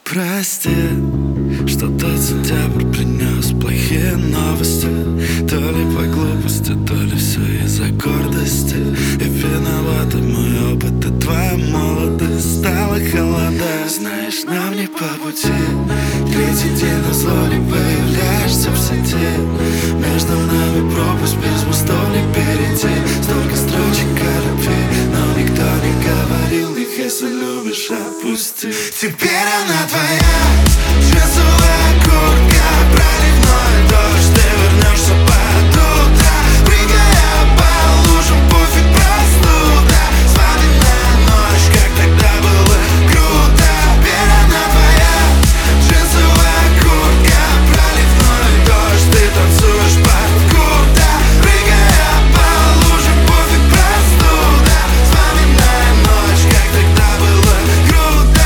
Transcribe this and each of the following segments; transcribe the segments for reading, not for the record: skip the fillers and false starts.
Прости, что тот сентябрь принес плохие новости. То ли по глупости, то ли все из-за гордости. И виноваты мой опыт и твоя молодость. Стала холода, знаешь, нам не по пути. Третий день назло ли появляешься в сети. Между нами пропасть, без мостов не перейти. Столько строчек о любви, но никто не говорил их. Если любишь, отпусти. Теперь она твоя, джинсовая куртка, проливной дождь. Ты вернешься под утро, прыгая по лужам, пофиг, простуда. Свадебная ночь, как тогда было круто. Теперь она твоя, джинсовая куртка, проливной дождь. Ты танцуешь под курта, прыгая по лужам, пофиг, простуда. Свадебная ночь, как тогда было круто.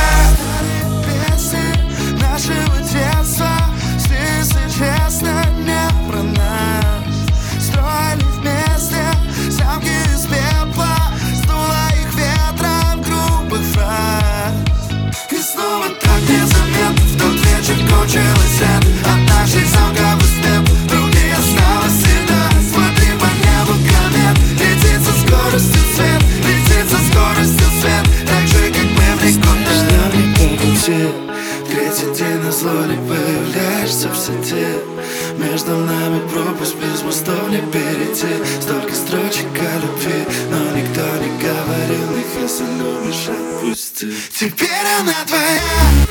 Песни нашего детства, если честно, не про нас. Строили вместе замки из пепла, сдуло их ветром грубых фраз. И снова так незаметно в тот вечер кончилась одна жизнь замковый степ. Другие осталось всегда. Смотри по небу комет, летит со скоростью свет, летит со скоростью свет, так же, как мы в никуда. Нам не по пути. Третий день назло ли появляешься в сети. Между нами пропасть, без мостов не перейти. Столько строчек о любви, но никто не говорил их. Если любишь, отпусти. Теперь она твоя,